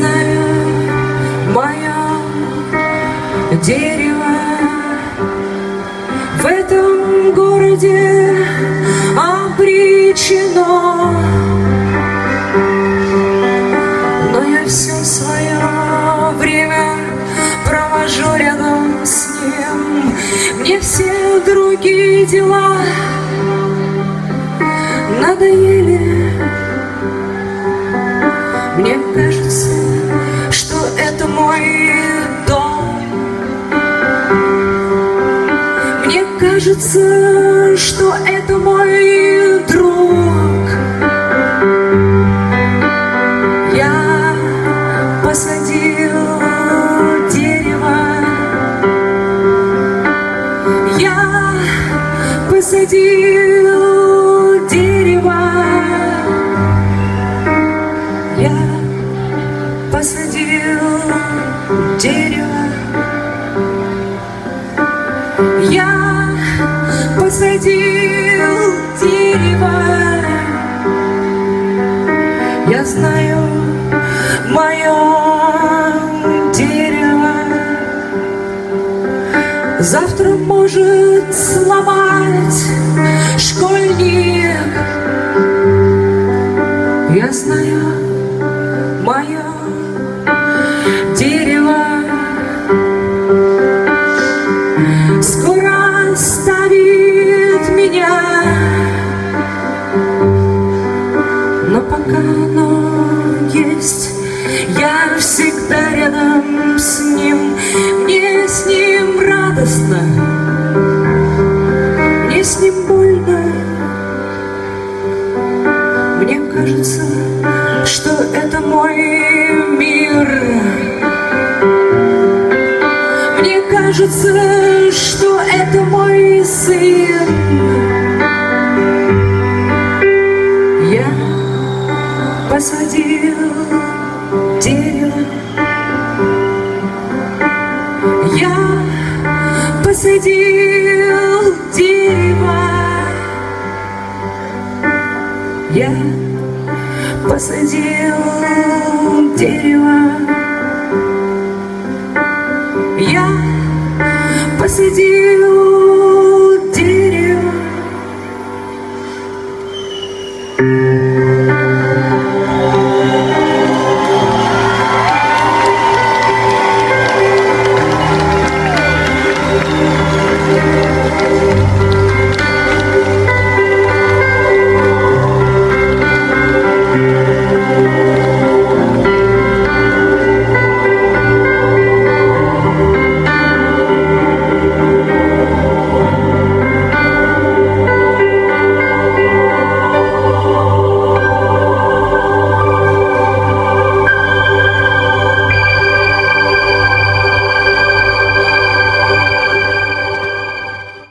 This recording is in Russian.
знаю, мое дерево в этом городе обречено, но я все свое время провожу рядом с ним. Мне все другие дела надоели. Мне кажется, что это мой дом. Мне кажется, что это мой друг. Я посадил дерево. Я посадил дерево. Я посадил дерево. Я посадил дерево. Я знаю, мое дерево завтра может сломать школьник. Я знаю, мое дерево скоро оставит меня, но пока оно есть, я всегда рядом с ним. Мне с ним радостно, мне с ним больно. Мне кажется, что это мой мир. Мне кажется, что это мой сын. Я посадил дерево. Я посадил дерево. Я посадил дерево. Я посадил